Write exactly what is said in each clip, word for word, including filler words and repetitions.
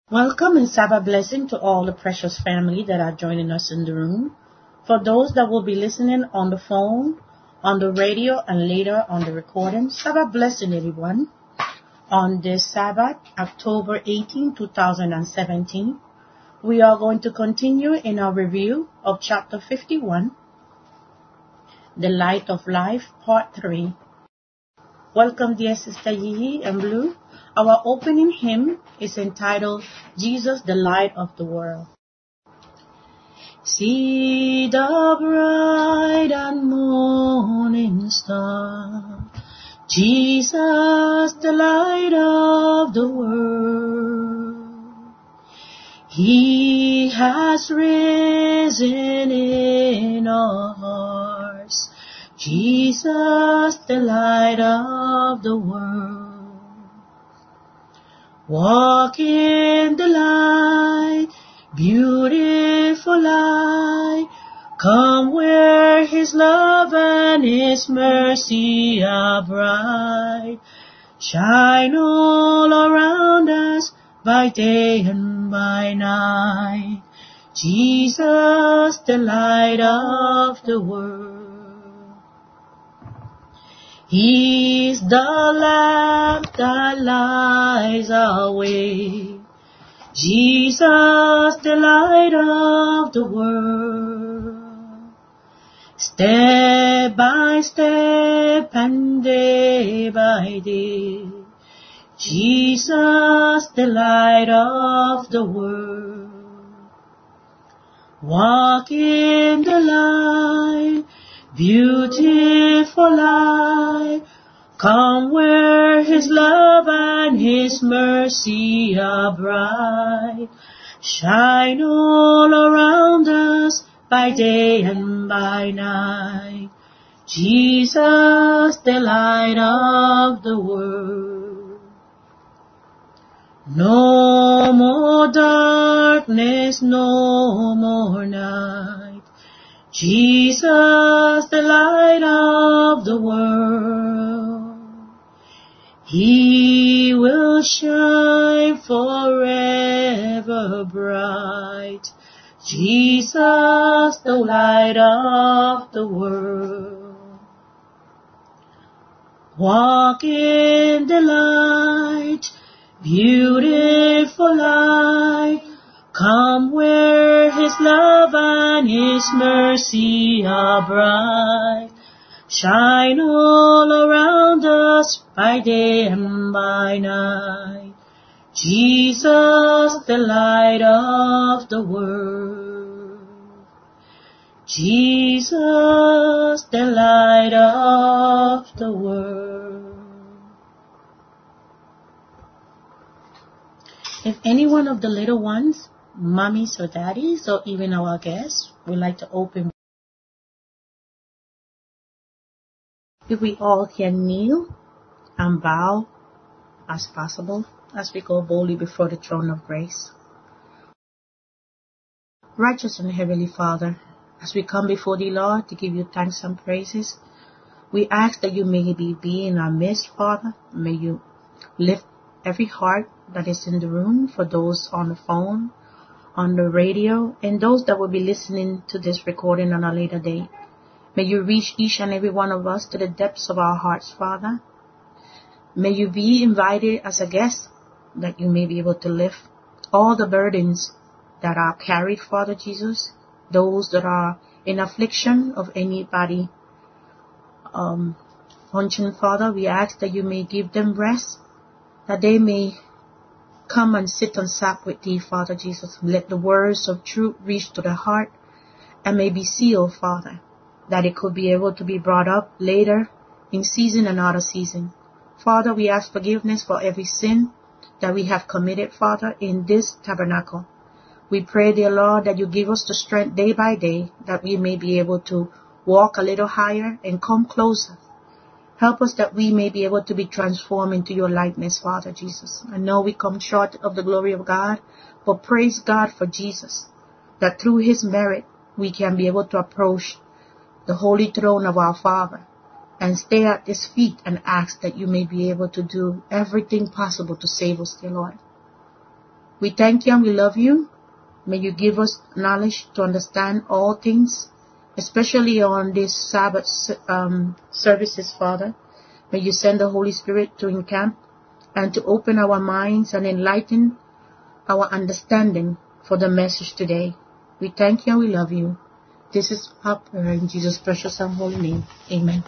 Welcome and Sabbath blessing to all the precious family that are joining us in the room. For those that will be listening on the phone, on the radio, and later on the recording, Sabbath blessing everyone. On this Sabbath, October eighteenth, twenty seventeen, we are going to continue in our review of chapter fifty-one, The Light of Life, part three. Welcome, dear Sister Yihi and Blue. Our opening hymn is entitled, Jesus, the Light of the World. See the bright and morning star, Jesus, the light of the world. He has risen in our hearts, Jesus, the light of the world. Walk in the light, beautiful light. Come where His love and His mercy are bright. Shine all around us by day and by night. Jesus, the light of the world. He's the lamp that lights our way. Jesus, the light of the world. Step by step and day by day, Jesus, the light of the world. Walk in the light, beautiful light. Come where His love and His mercy are bright. Shine all around us by day and by night. Jesus, the light of the world. No more darkness, no more night. Jesus, the light of the world. He will shine forever bright. Jesus, the light of the world. Walk in the light, beautiful light. Come where His love and His mercy are bright. Shine all around us by day and by night. Jesus, the light of the world. Jesus, the light of the world. If any one of the little ones, mommies or daddies, or even our guests, would like to open, if we all can kneel and bow as possible as we go boldly before the throne of grace. Righteous and Heavenly Father, as we come before Thee, Lord, to give You thanks and praises, we ask that You may be, be in our midst, Father. May You lift every heart that is in the room, for those on the phone, on the radio, and those that will be listening to this recording on a later date. May You reach each and every one of us to the depths of our hearts, Father. May You be invited as a guest, that You may be able to lift all the burdens that are carried, Father Jesus. Those that are in affliction of anybody, um, function, Father, we ask that You may give them rest, that they may come and sit and sup with Thee, Father Jesus. Let the words of truth reach to the heart and may be sealed, Father, that it could be able to be brought up later in season and out of season. Father, we ask forgiveness for every sin that we have committed, Father, in this tabernacle. We pray, dear Lord, that You give us the strength day by day, that we may be able to walk a little higher and come closer. Help us that we may be able to be transformed into Your likeness, Father Jesus. I know we come short of the glory of God, but praise God for Jesus, that through His merit we can be able to approach the holy throne of our Father and stay at His feet and ask that You may be able to do everything possible to save us, dear Lord. We thank you and we love you. May you give us knowledge to understand all things, especially on this Sabbath um, services, Father. May you send the Holy Spirit to encamp and to open our minds and enlighten our understanding for the message today. We thank you and we love you. This is our prayer in Jesus' precious and holy name. Amen.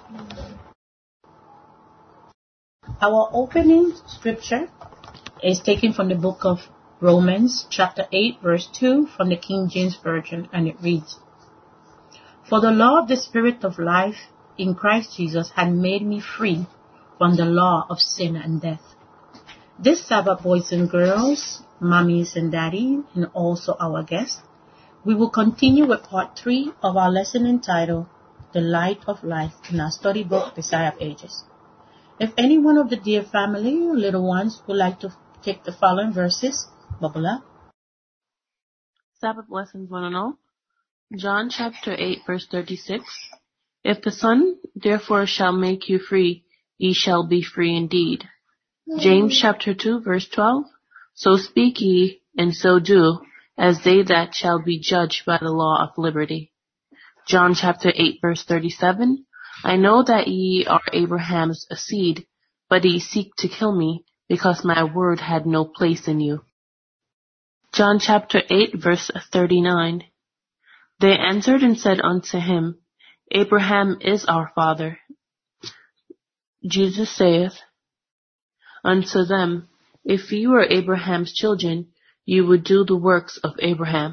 Our opening scripture is taken from the book of Romans, chapter eight, verse two, from the King James Version, and it reads, For the law of the Spirit of life in Christ Jesus had made me free from the law of sin and death. This Sabbath, boys and girls, mommies and daddies, and also our guests, we will continue with part three of our lesson entitled, The Light of Life, in our study book, Desire of Ages. If any one of the dear family or little ones would like to take the following verses, bubble up. Sabbath lessons one and all. John chapter eight, verse thirty-six. If the Son therefore shall make you free, ye shall be free indeed. James chapter two, verse twelve. So speak ye, and so do, as they that shall be judged by the law of liberty. John chapter eight, verse thirty-seven. I know that ye are Abraham's seed, but ye seek to kill me, because my word had no place in you. John chapter eight, verse thirty-nine. They answered and said unto him, Abraham is our father. Jesus saith unto them, If ye were Abraham's children, ye would do the works of Abraham.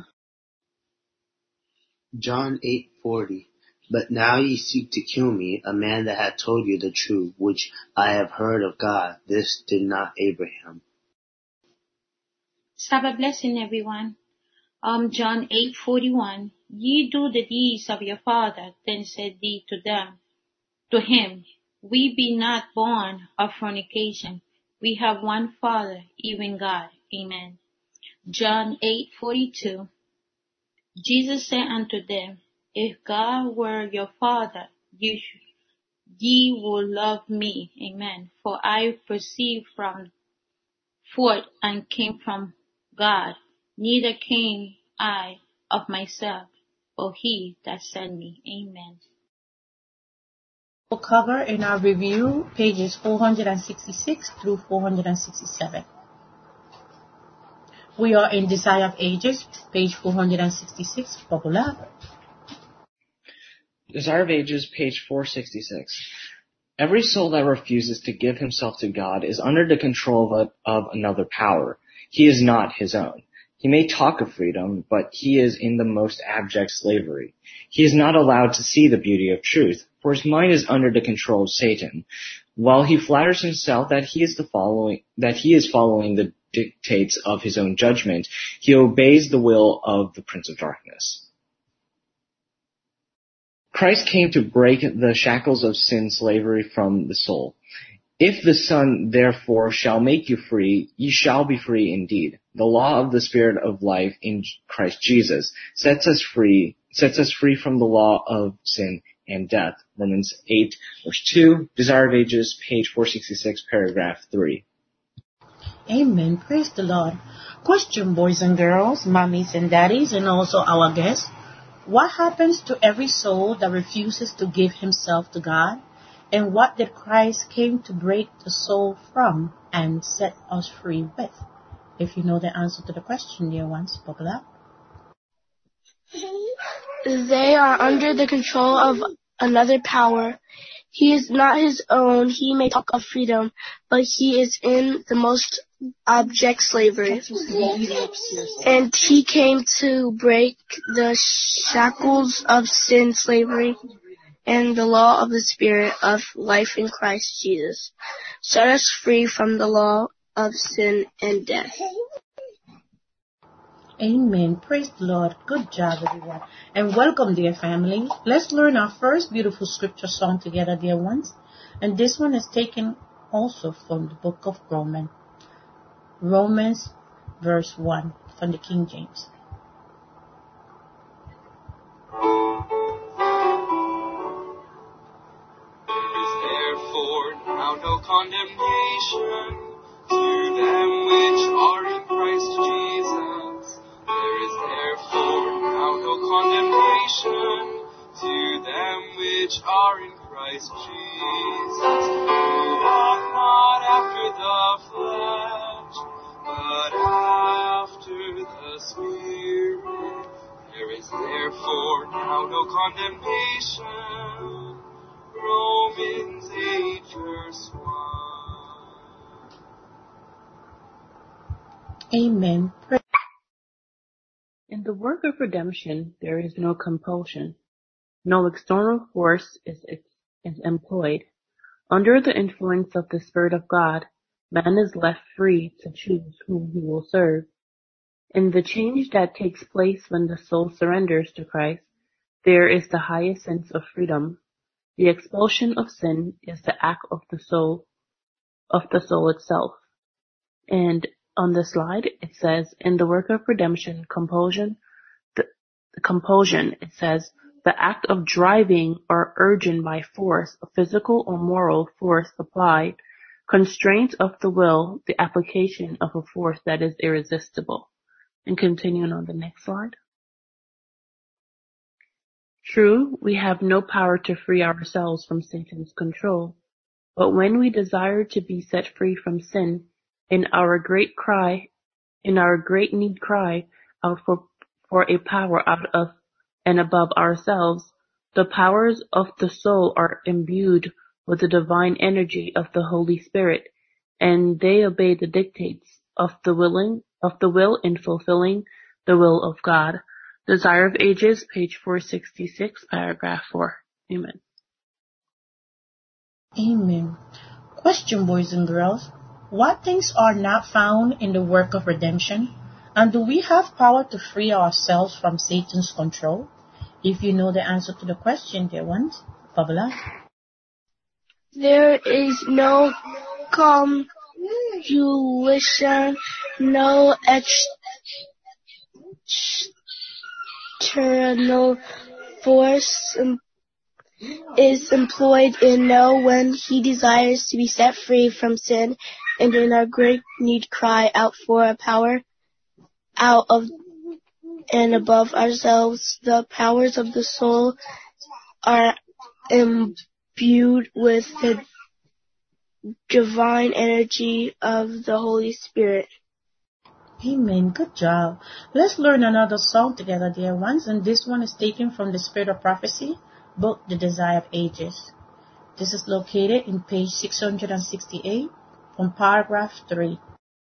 John eight forty. But now ye seek to kill me, a man that had told you the truth, which I have heard of God. This did not Abraham. Sabbath blessing, everyone. Um, John eight forty-one. Ye do the deeds of your father. Then said he to them, to him, We be not born of fornication. We have one Father, even God. Amen. John eight forty-two. Jesus said unto them, If God were your Father, ye, ye would love me. Amen. For I proceed from forth and came from God. Neither came I of myself, but he that sent me. Amen. We'll cover in our review pages four sixty-six through four sixty-seven. We are in Desire of Ages, page four sixty-six, bubble up. Desire of Ages, page four sixty-six. Every soul that refuses to give himself to God is under the control of, a, of another power. He is not his own. He may talk of freedom, but he is in the most abject slavery. He is not allowed to see the beauty of truth, for his mind is under the control of Satan. While he flatters himself that he is the following, that he is following the dictates of his own judgment, he obeys the will of the Prince of Darkness. Christ came to break the shackles of sin slavery from the soul. If the Son therefore shall make you free, ye shall be free indeed. The law of the Spirit of life in Christ Jesus sets us free, sets us free from the law of sin and death. Romans eight, verse two, Desire of Ages, page four sixty-six, paragraph three. Amen. Praise the Lord. Question, boys and girls, mommies and daddies, and also our guests. What happens to every soul that refuses to give himself to God? And what did Christ came to break the soul from and set us free with? If you know the answer to the question, dear ones, bubble up. They are under the control of another power. He is not his own. He may talk of freedom, but he is in the most abject slavery. And he came to break the shackles of sin, slavery, and the law of the Spirit of life in Christ Jesus. Set us free from the law of sin and death. Amen. Praise the Lord. Good job, everyone. And welcome, dear family. Let's learn our first beautiful scripture song together, dear ones. And this one is taken also from the book of Romans. Romans, verse one, from the King James. Is therefore now no condemnation to them which are in Christ Jesus. which are in Christ Jesus, who walk not after the flesh, but after the Spirit. There is therefore now no condemnation. Romans eight, verse one. Amen. In the work of redemption, there is no compulsion. No external force is, is employed. Under the influence of the Spirit of God, man is left free to choose whom he will serve. In the change that takes place when the soul surrenders to Christ, there is the highest sense of freedom. The expulsion of sin is the act of the soul, of the soul itself. And on the slide, it says, in the work of redemption, compulsion, the, the compulsion, it says, the act of driving or urging by force, a physical or moral force applied, constraint of the will, the application of a force that is irresistible. And continuing on the next slide. True, we have no power to free ourselves from Satan's control, but when we desire to be set free from sin, in our great cry, in our great need cry out for, for a power out of and above ourselves, the powers of the soul are imbued with the divine energy of the Holy Spirit, and they obey the dictates of the willing, of the will in fulfilling the will of God. Desire of Ages, page four sixty-six, paragraph four. Amen. Amen. Question, boys and girls. What things are not found in the work of redemption? And do we have power to free ourselves from Satan's control? If you know the answer to the question, dear ones, Babala. There is no compulsion, no external force is employed in no when he desires to be set free from sin, and in our great need cry out for a power out of and above ourselves. The powers of the soul are imbued with the divine energy of the Holy Spirit. Amen. Good job. Let's learn another song together, dear ones. And this one is taken from the Spirit of Prophecy, book The Desire of Ages. This is located in page six hundred sixty-eight from paragraph three.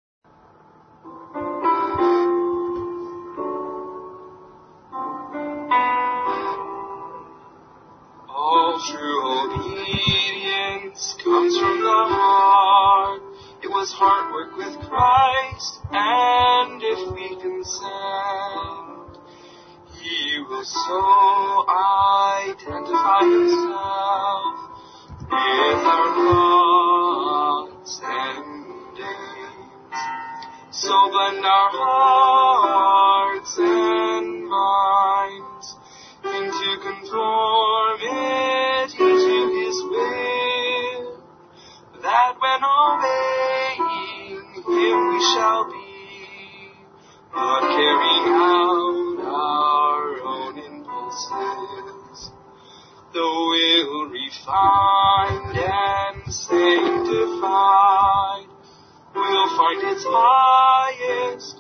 All true obedience comes from the heart. It was hard work with Christ, and if we consent, He will so identify Himself with our thoughts and aims. So blend our hearts and minds into conformity to His will, that when obeying Him we shall be, not carrying out our own impulses. The will refined and sanctified will find its highest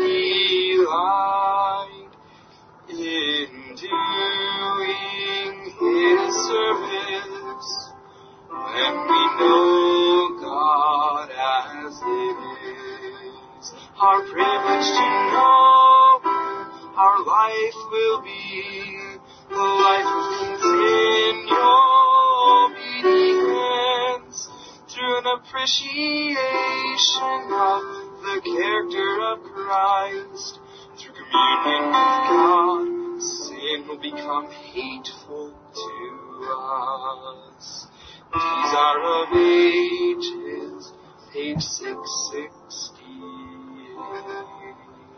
delight in doing His service, when we know God as it is. Our privilege to know our life will be the life of continual obedience, through an appreciation of the character of Christ. Through communion with God, sin will become hateful to us. Desire of Ages, page six sixty-eight.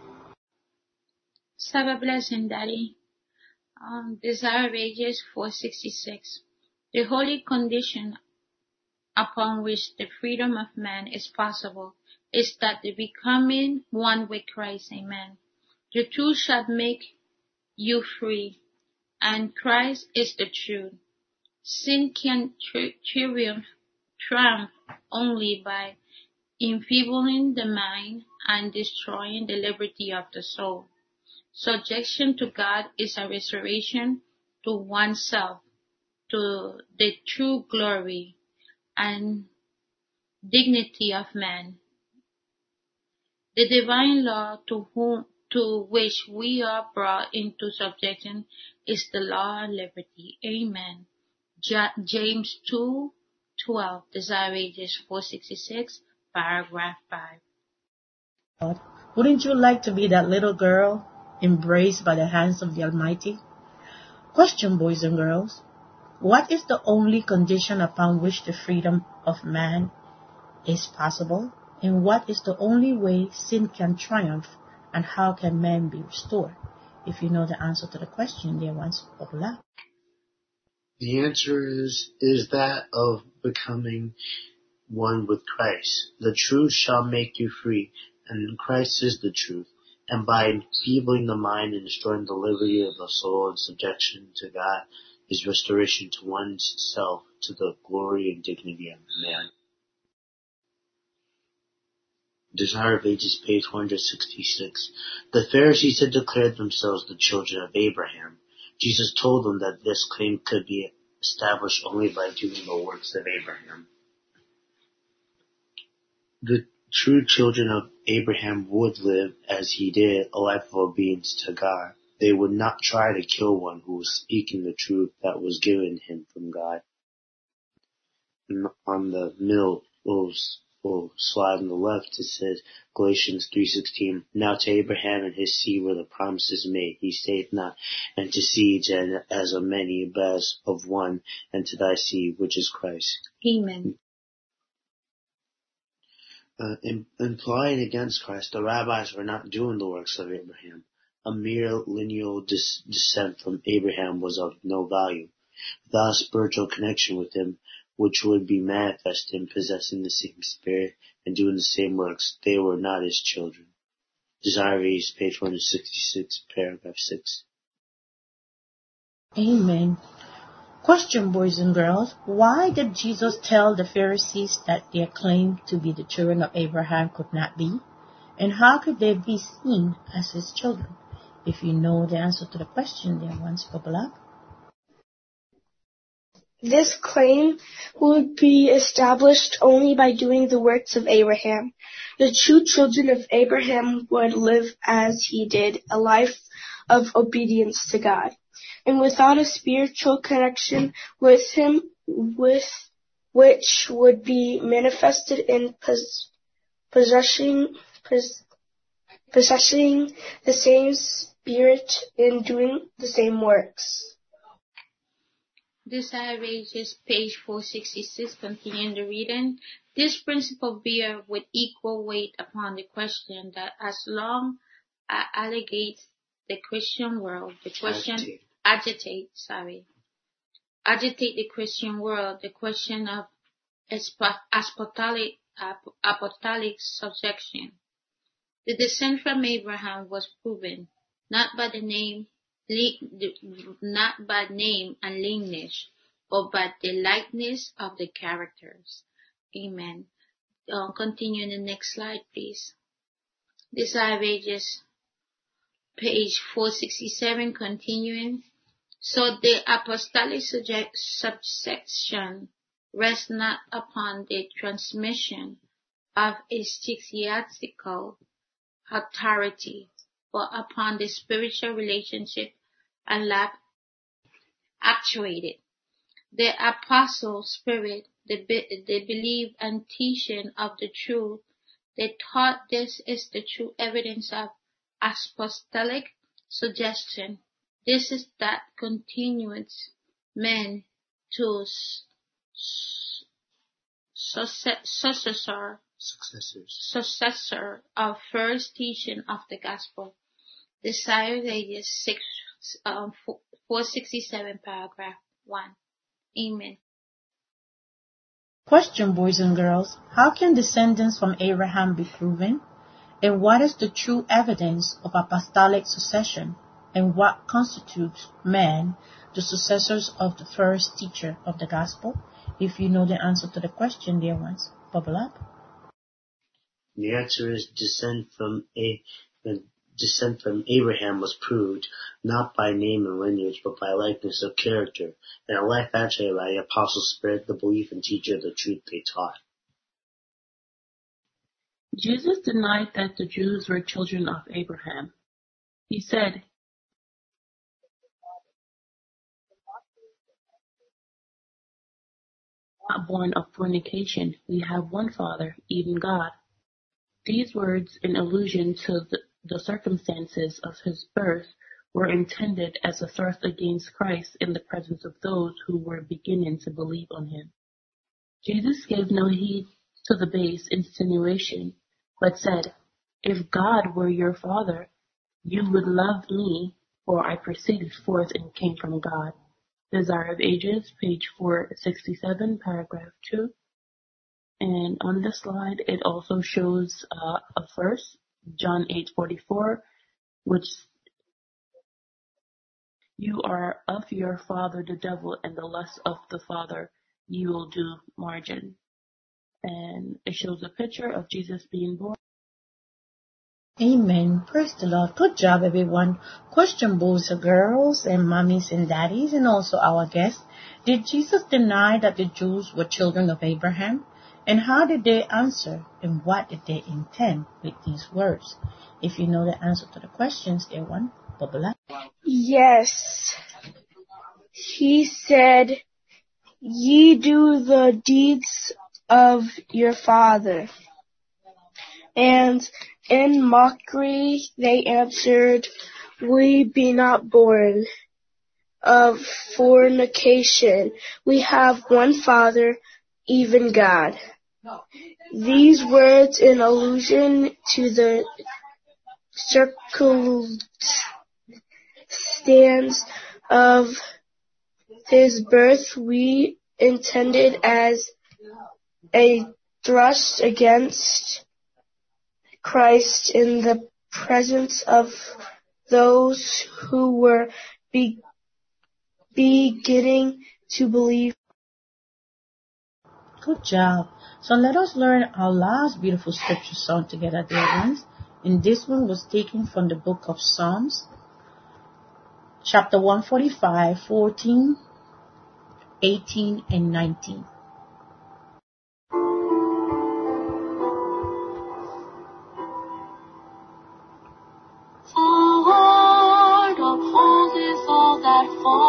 Sabbath blessing, Daddy. Um, Desire of Ages four sixty-six. The holy condition upon which the freedom of man is possible is that the becoming one with Christ. Amen. The two shall make you free, and Christ is the truth. Sin can tri- triumph, triumph only by enfeebling the mind and destroying the liberty of the soul. Subjection to God is a restoration to oneself, to the true glory and dignity of man. The divine law to whom to which we are brought into subjection is the law of liberty. Amen. Ja- James two twelve, Desire Ages four sixty-six, paragraph five. God, wouldn't you like to be that little girl embraced by the hands of the Almighty? Question, boys and girls. What is the only condition upon which the freedom of man is possible? And what is the only way sin can triumph? And how can man be restored? If you know the answer to the question, dear ones, hola. The answer is, is that of becoming one with Christ. The truth shall make you free, and Christ is the truth. And by enfeebling the mind and destroying the liberty of the soul in subjection to God is restoration to one's self, to the glory and dignity of man. Desire of Ages, page one sixty-six. The Pharisees had declared themselves the children of Abraham. Jesus told them that this claim could be established only by doing the works of Abraham. The true children of Abraham would live, as he did, a life of obedience to God. They would not try to kill one who was speaking the truth that was given him from God. And on the middle little slide on the left, it says Galatians three sixteen. Now to Abraham and his seed were the promises made. He saith not, and to seeds and as of many, but as of one, and to thy seed, which is Christ. Amen. Uh, in, implying against Christ, the rabbis were not doing the works of Abraham. A mere lineal dis- descent from Abraham was of no value. Without a spiritual connection with him, which would be manifest in possessing the same spirit and doing the same works, they were not his children. Desire of Ages, page one sixty-six, paragraph six. Amen. Question, boys and girls. Why did Jesus tell the Pharisees that their claim to be the children of Abraham could not be? And how could they be seen as his children? If you know the answer to the question, dear ones, bubble up. This claim would be established only by doing the works of Abraham. The true children of Abraham would live as he did, a life of obedience to God. And without a spiritual connection with him, with which would be manifested in pos- possessing, pos- possessing the same spirit and doing the same works. Desire of Ages, page four sixty-six, continuing the reading. This principle bear with equal weight upon the question that as long as allegates the Christian world, the question agitate, agitate sorry, agitate the Christian world, the question of apostolic, apostolic subjection. The descent from Abraham was proven not by the name not by name and lineage, but by the likeness of the characters. Amen. Uh, continue in the next slide, please. Desire of Ages, page four sixty-seven, continuing. So the apostolic subsection rests not upon the transmission of ecclesiastical authority, but upon the spiritual relationship and life actuated. The apostle spirit, the, the belief and teaching of the truth, they taught this is the true evidence of apostolic suggestion. This is that continues men to successor, Successors. successor of first teaching of the gospel. Desire of Ages six, um, four sixty-seven, paragraph one. Amen. Question, boys and girls. How can descendants from Abraham be proven? And what is the true evidence of apostolic succession? And what constitutes man the successors of the first teacher of the gospel? If you know the answer to the question, dear ones, bubble up. The answer is descent from a the descent from Abraham was proved not by name and lineage, but by likeness of character, and a life actually by the apostles' spirit, the belief and teaching of the truth they taught. Jesus denied that the Jews were children of Abraham. He said, "Not born of fornication, we have one Father, even God." These words, in allusion to the, the circumstances of his birth, were intended as a thrust against Christ in the presence of those who were beginning to believe on him. Jesus gave no heed to the base insinuation, but said, "If God were your Father, you would love me, for I proceeded forth and came from God." Desire of Ages, page four sixty-seven, paragraph two. And on the slide, it also shows uh, a verse, John eight forty-four, which you are of your father the devil, and the lust of the father you will do, margin. And it shows a picture of Jesus being born. Amen. Praise the Lord. Good job, everyone. Question, boys and girls and mommies and daddies, and also our guests. Did Jesus deny that the Jews were children of Abraham? And how did they answer? And what did they intend with these words? If you know the answer to the questions, dear one, bubble up. Yes. He said, "Ye do the deeds of your father." And in mockery they answered, "We be not born of fornication. We have one Father, even God." These words, in allusion to the circumstance of his birth, we intended as a thrust against Christ in the presence of those who were be- beginning to believe. Good job. So let us learn our last beautiful scripture song together, dear ones. And this one was taken from the book of Psalms, chapter one forty-five, fourteen, eighteen, and nineteen. The Lord upholdeth all that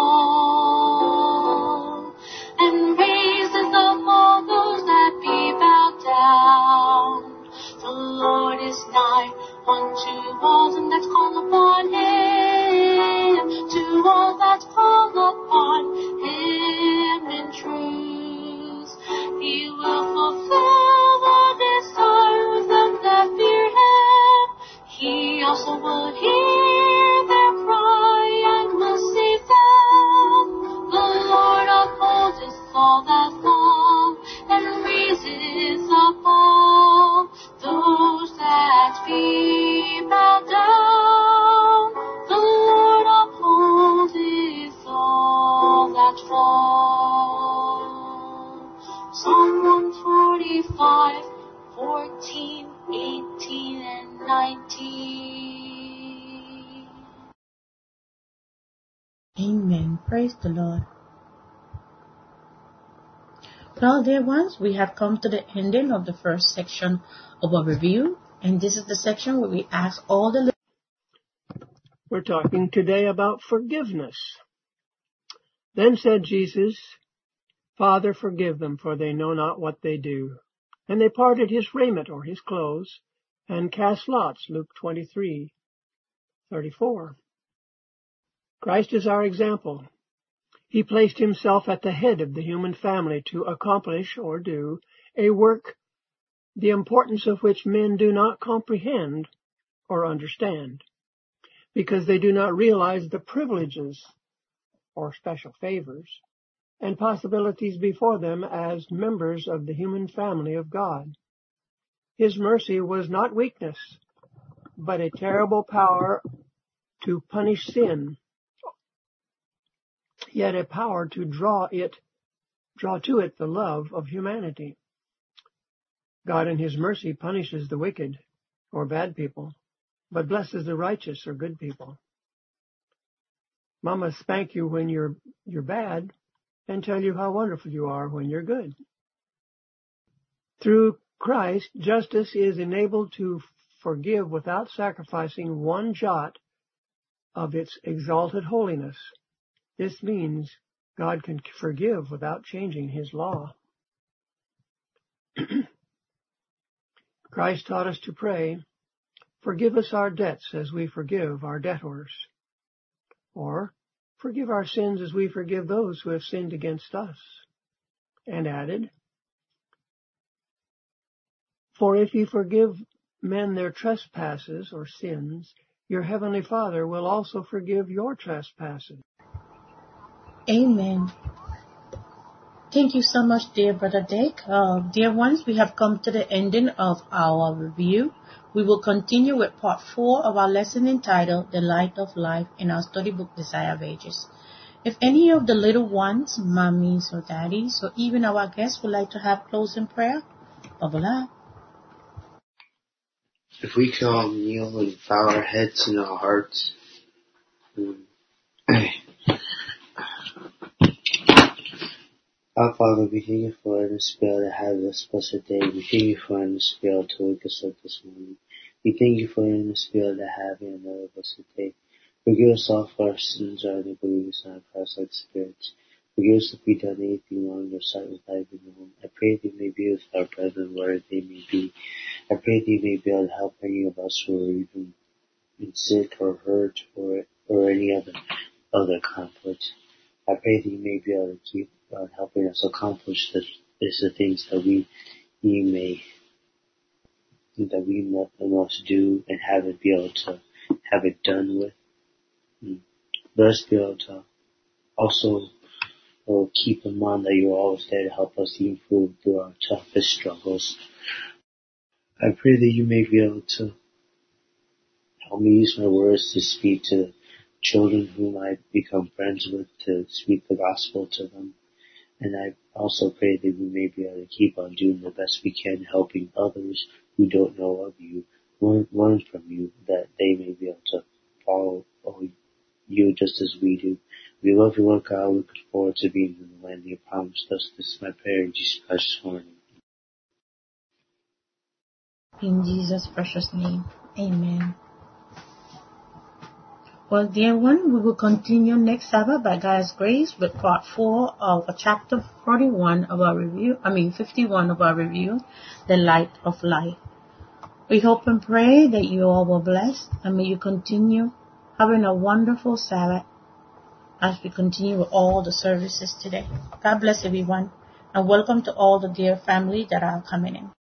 fall, and raises up all those that be bowed down. The Lord is nigh unto all them that call upon him, to all that call upon him in truth. He will fulfill the desire of them that fear him. He also will hear their cry and will save them. The Lord upholdeth all that fall, and raises up all those that be bowed down. The Lord upholdeth all that fall. Psalm one forty-five, fourteen, eighteen, and nineteen. Amen. Praise the Lord. Well, dear ones, we have come to the ending of the first section of our review, and this is the section where we ask all the... We're talking today about forgiveness. Then said Jesus, "Father, forgive them, for they know not what they do." And they parted his raiment, or his clothes, and cast lots. Luke twenty-three, thirty-four. Christ is our example. He placed himself at the head of the human family to accomplish or do a work the importance of which men do not comprehend or understand, because they do not realize the privileges or special favors and possibilities before them as members of the human family of God. His mercy was not weakness, but a terrible power to punish sin. yet a power to draw it, draw to it the love of humanity. God in His mercy punishes the wicked or bad people, but blesses the righteous or good people. Mama spank you when you're you're bad and tell you how wonderful you are when you're good. Through Christ, justice is enabled to forgive without sacrificing one jot of its exalted holiness. This means God can forgive without changing His law. Christ taught us to pray, "Forgive us our debts as we forgive our debtors," or "Forgive our sins as we forgive those who have sinned against us," and added, "For if you forgive men their trespasses or sins, your heavenly Father will also forgive your trespasses." Amen. Thank you so much, dear Brother Dick. Uh, dear ones, we have come to the ending of our review. We will continue with part four of our lesson entitled The Light of Life in our study book, Desire of Ages. If any of the little ones, mommies or daddies, or even our guests would like to have closing prayer, bubble up. If we can all kneel and bow our heads and our hearts. Our Father, we thank you for letting us be able to have this blessed day. We thank you for letting us be able to wake us up this morning. We thank you for letting us be able to have another blessed day. Forgive us all for our sins, our iniquities, and our Christ-like spirits. Forgive us if we done anything wrong in your sight without even knowing. I pray that you may be with our brethren, wherever they may be. I pray that you may be able to help any of us who are even sick or hurt or or any other other conflict. I pray that you may be able to keep on helping us accomplish the, the things that we, we may that we must do and have it be able to have it done with. Let us be able to also uh, keep in mind that you're always there to help us even through, through our toughest struggles. I pray that you may be able to help me use my words to speak to children whom I become friends with, to speak the gospel to them. And I also pray that we may be able to keep on doing the best we can, helping others who don't know of you, learn, learn from you, that they may be able to follow you just as we do. We love you, Lord God. Looking forward to being in the land you promised us. This is my prayer in Jesus Christ's morning. In Jesus' precious name, amen. Well, dear one, we will continue next Sabbath by God's grace with part four of chapter forty-one of our review, I mean fifty-one of our review, The Light of Life. We hope and pray that you all were blessed, and may you continue having a wonderful Sabbath as we continue with all the services today. God bless everyone, and welcome to all the dear family that are coming in.